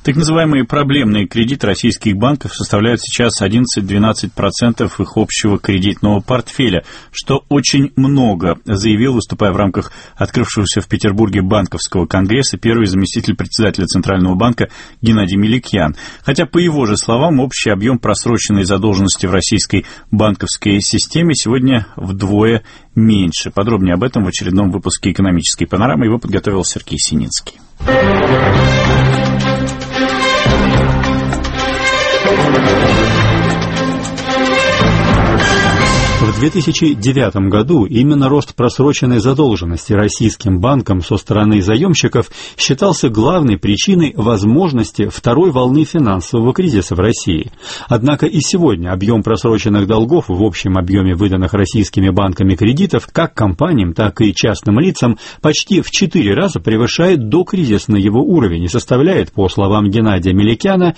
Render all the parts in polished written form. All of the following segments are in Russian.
Так называемые проблемные кредиты российских банков составляют сейчас 11-12% их общего кредитного портфеля, что очень много, заявил, выступая в рамках открывшегося в Петербурге банковского конгресса, первый заместитель председателя Центрального банка Геннадий Меликян. Хотя, по его же словам, общий объем просроченной задолженности в российской банковской системе сегодня вдвое меньше. Подробнее об этом в очередном выпуске «Экономической панорамы». Его подготовил Сергей Синицкий. В 2009 году именно рост просроченной задолженности российским банкам со стороны заемщиков считался главной причиной возможности второй волны финансового кризиса в России. Однако и сегодня объем просроченных долгов в общем объеме выданных российскими банками кредитов как компаниям, так и частным лицам почти в 4 раза превышает докризисный его уровень и составляет, по словам Геннадия Меликяна,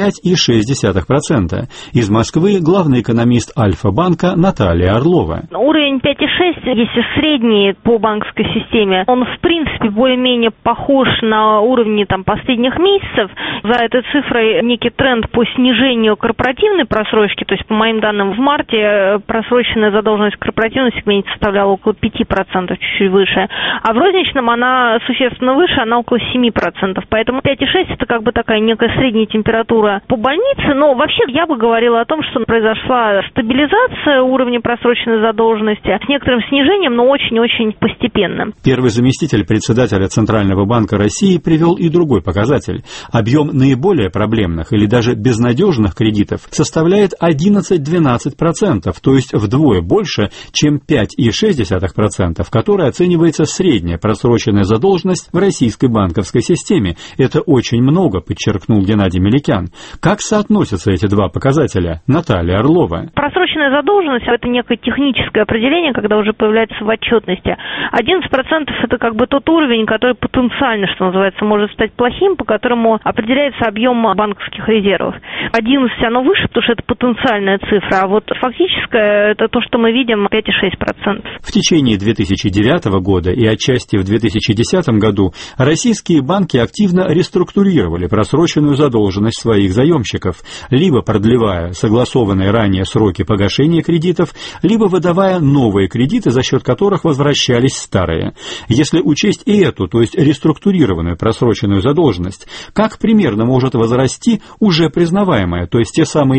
5,6%. Из Москвы главный экономист Альфа-банка Наталья Орлова. Уровень 5,6, если средний по банковской системе, он в принципе более-менее похож на уровни последних месяцев. За этой цифрой некий тренд по снижению корпоративной просрочки, то есть по моим данным в марте просроченная задолженность в корпоративном сегменте составляла около 5%, чуть-чуть выше, а в розничном она существенно выше, она около 7%. Поэтому 5,6 это такая некая средняя температура по больнице, но вообще я бы говорила о том, что произошла стабилизация уровня просроченной задолженности с некоторым снижением, но очень-очень постепенно. Первый заместитель председателя Центрального банка России привел и другой показатель. Объем наиболее проблемных или даже безнадежных кредитов составляет 11-12%, то есть вдвое больше, чем 5,6%, которой оценивается средняя просроченная задолженность в российской банковской системе. Это очень много, подчеркнул Геннадий Меликян. Как соотносятся эти два показателя? Наталья Орлова. Просроченная задолженность – это некое техническое определение, когда уже появляется в отчетности. 11% это тот уровень, который потенциально, что называется, может стать плохим, по которому определяется объем банковских резервов. 11 оно выше, потому что это потенциальная цифра, а вот фактическое это то, что мы видим, 5,6%. В течение 2009 года и отчасти в 2010 году российские банки активно реструктурировали просроченную задолженность своих заемщиков, либо продлевая согласованные ранее сроки погашения кредитов, либо выдавая новые кредиты, за счет которых возвращались старые. Если учесть и эту, то есть реструктурированную просроченную задолженность, как примерно может возрасти уже признаваемая, то есть те самые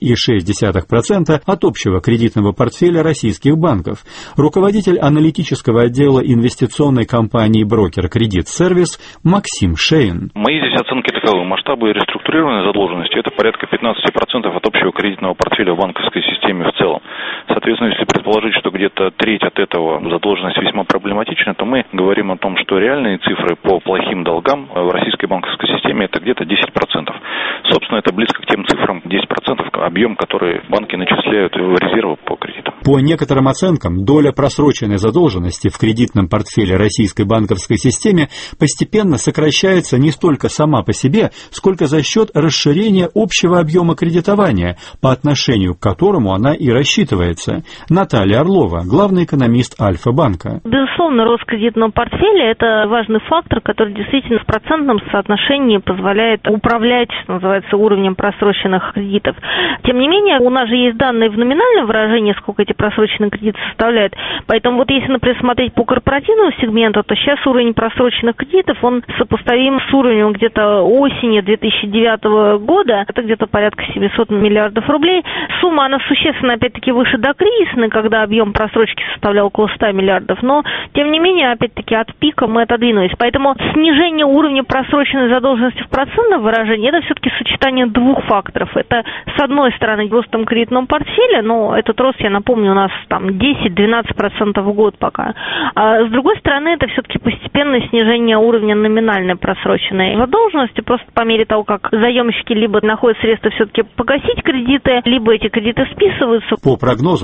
5,6% от общего кредитного портфеля российских банков? Руководитель аналитического отдела инвестиционной компании «Брокер Кредит Сервис» Максим Шейн. Мои здесь оценки таковы. Масштабы реструктурированной задолженности – это порядка 15% от общего кредитного портфеля в банковской системе в целом. Соответственно, если предположить, что где-то треть от этого задолженность весьма проблематична, то мы говорим о том, что реальные цифры по плохим долгам в российской банковской системе это где-то 10%. Собственно, это близко к тем цифрам 10% объем, который банки начисляют в резервы по кредитам. По некоторым оценкам, доля просроченной задолженности в кредитном портфеле российской банковской системе постепенно сокращается не столько сама по себе, сколько за счет расширения общего объема кредитования, по отношению к которому она и рассчитывается. Наталья Орлова, главный экономист Альфа-банка. Безусловно, рост кредитного портфеля – это важный фактор, который действительно в процентном соотношении позволяет управлять, что называется, уровнем просроченных кредитов. Тем не менее, у нас же есть данные в номинальном выражении, сколько эти просроченные кредиты составляют. Поэтому если, например, смотреть по корпоративному сегменту, то сейчас уровень просроченных кредитов, он сопоставим с уровнем где-то осени 2009 года. Это где-то порядка 700 миллиардов рублей. Сумма, она существенно, опять-таки, выше докризисной, когда объем просрочки составлял около 100 миллиардов. Но, тем не менее, опять-таки, от пика мы отодвинулись. Поэтому снижение уровня просроченной задолженности в процентном выражении – это все-таки сочетание двух факторов. Это, с одной стороны, ростом кредитного портфеля, но этот рост, я напомню, у нас 10-12% в год пока. А с другой стороны, это все-таки постепенное снижение уровня номинальной просроченной задолженности, просто по мере того, как заемщики либо находят средства все-таки погасить кредиты, либо эти кредиты списываются. По прогнозам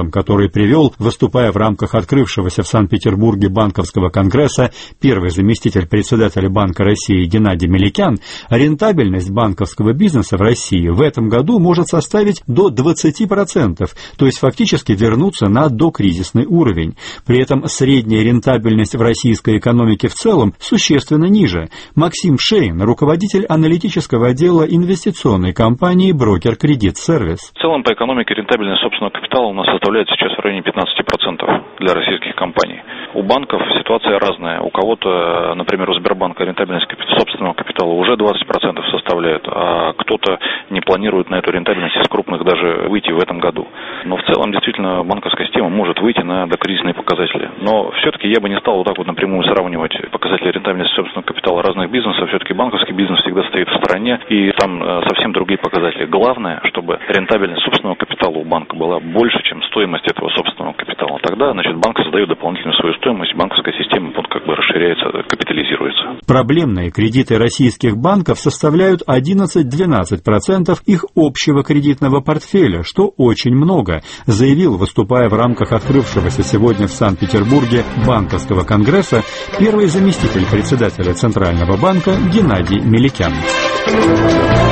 прогнозам, который привел, выступая в рамках открывшегося в Санкт-Петербурге банковского конгресса первый заместитель председателя Банка России Геннадий Меликян, рентабельность банковского бизнеса в России в этом году может составить до 20%, то есть фактически вернуться на докризисный уровень. При этом средняя рентабельность в российской экономике в целом существенно ниже. Максим Шейн, руководитель аналитического отдела инвестиционной компании «Брокер Кредит Сервис». В целом по экономике рентабельность собственного капитала у нас составляет сейчас в районе 15% для российских компаний. У банков ситуация разная. У кого-то, например, у Сбербанка рентабельность собственного капитала уже 20% составляет, а кто-то не планирует на эту рентабельность из крупных даже выйти в этом году. Но в целом действительно банковская система может выйти на докризисные показатели. Но все-таки я бы не стал вот так вот напрямую сравнивать показатели рентабельности собственного капитала разных бизнесов. Все-таки банковский бизнес всегда стоит в стороне, и там совсем другие показатели. Главное, чтобы рентабельность собственного капитала у банка была больше, чем стоимость этого собственного капитала. Тогда, банк создает дополнительную свою стоимость, банковская система расширяется, капитализируется. Проблемные кредиты российских банков составляют 11-12% их общего кредитного портфеля, что очень много, заявил, выступая в рамках открывшегося сегодня в Санкт-Петербурге банковского конгресса первый заместитель председателя Центрального банка Геннадий Меликян.